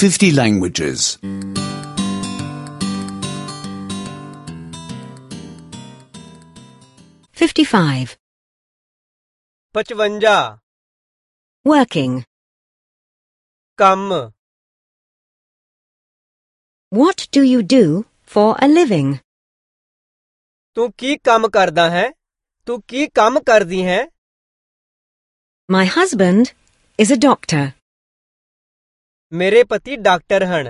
50 languages. 55. 55 Working. ਕੰਮ What do you do for a living? ਤੂੰ ਕੀ ਕੰਮ ਕਰਦਾ ਹੈ ਤੂੰ ਕੀ ਕੰਮ ਕਰਦੀ ਹੈ My husband is a doctor. ਮੇਰੇ ਪਤੀ ਡਾਕਟਰ ਹਨ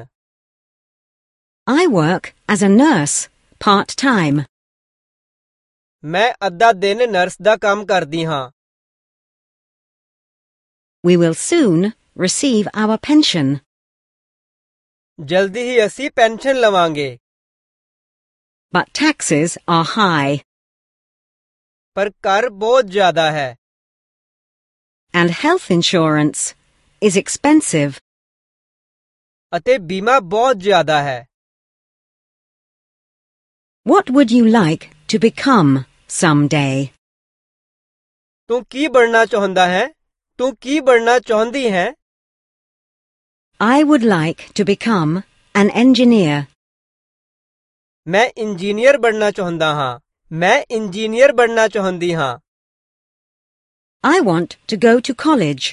I work as a nurse, part-time. ਮੈਂ ਅੱਧਾ ਦਿਨ ਨਰਸ ਦਾ ਕੰਮ ਕਰਦੀ ਹਾਂ We will soon receive our pension. ਜਲਦੀ ਹੀ ਅਸੀਂ ਪੈਨਸ਼ਨ ਲਵਾਂਗੇ But taxes are high, ਪਰ ਕਰ ਬਹੁਤ ਜ਼ਿਆਦਾ ਹੈ and health insurance is expensive. ਅਤੇ ਬੀਮਾ ਬਹੁਤ ਜ਼ਿਆਦਾ ਹੈ What would you like to become someday? ਤੂੰ ਕੀ ਬਣਨਾ ਚਾਹੁੰਦਾ ਹੈ ਤੂੰ ਕੀ ਬਣਨਾ ਚਾਹੁੰਦੀ ਹੈ I would like to become an engineer. ਮੈਂ ਇੰਜੀਨੀਅਰ ਬਣਨਾ ਚਾਹੁੰਦਾ ਹਾਂ ਮੈਂ ਇੰਜੀਨੀਅਰ ਬਣਨਾ ਚਾਹੁੰਦੀ ਹਾਂ I want to go to college.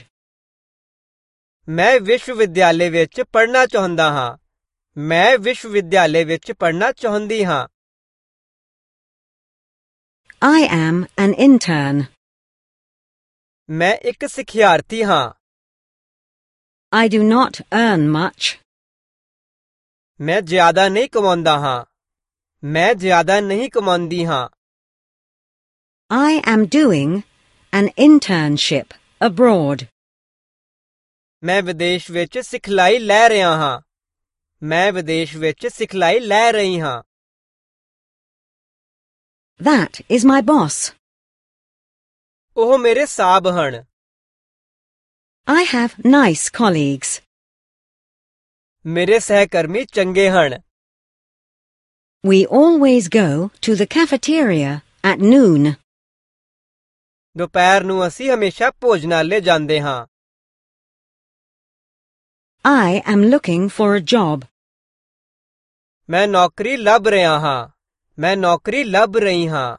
ਮੈਂ ਵਿਸ਼ਵਵਿਦਿਆਲੇ ਵਿੱਚ ਪੜ੍ਹਨਾ ਚਾਹੁੰਦਾ ਹਾਂ ਮੈਂ ਵਿਸ਼ਵਵਿਦਿਆਲੇ ਵਿੱਚ ਪੜ੍ਹਨਾ ਚਾਹੁੰਦੀ ਹਾਂ I am an intern. ਮੈਂ ਇੱਕ ਸਿਖਿਆਰਥੀ ਹਾਂ I do not earn much. ਮੈਂ ਜ਼ਿਆਦਾ ਨਹੀਂ ਕਮਾਉਂਦਾ ਹਾਂ ਮੈਂ ਜ਼ਿਆਦਾ ਨਹੀਂ ਕਮਾਉਂਦੀ ਹਾਂ I am doing an internship abroad. ਮੈਂ ਵਿਦੇਸ਼ ਵਿੱਚ ਸਿਖਲਾਈ ਲੈ ਰਿਹਾ ਹਾਂ ਮੈਂ ਵਿਦੇਸ਼ ਵਿੱਚ ਸਿਖਲਾਈ ਲੈ ਰਹੀ ਹਾਂ That is my boss. ਉਹ ਮੇਰੇ ਸਾਬ ਹਨ I have nice colleagues. ਮੇਰੇ ਸਹਿਕਰਮੀ ਚੰਗੇ ਹਨ We always go to the cafeteria at noon. ਦੁਪਹਿਰ ਨੂੰ ਅਸੀਂ ਹਮੇਸ਼ਾ ਭੋਜਨਾਲਯ ਜਾਂਦੇ ਹਾਂ I am looking for a job. ਮੈਂ ਨੌਕਰੀ ਲੱਭ ਰਿਹਾ ਹਾਂ ਮੈਂ ਨੌਕਰੀ ਲੱਭ ਰਹੀ ਹਾਂ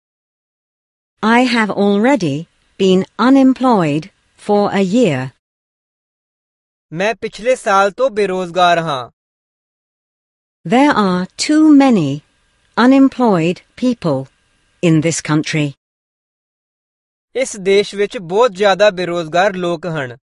I have already been unemployed for a year. ਮੈਂ ਪਿਛਲੇ ਸਾਲ ਤੋਂ ਬੇਰੁਜ਼ਗਾਰ ਹਾਂ There are too many unemployed people in this country. ਇਸ ਦੇਸ਼ ਵਿੱਚ ਬਹੁਤ ਜ਼ਿਆਦਾ ਬੇਰੁਜ਼ਗਾਰ ਲੋਕ ਹਨ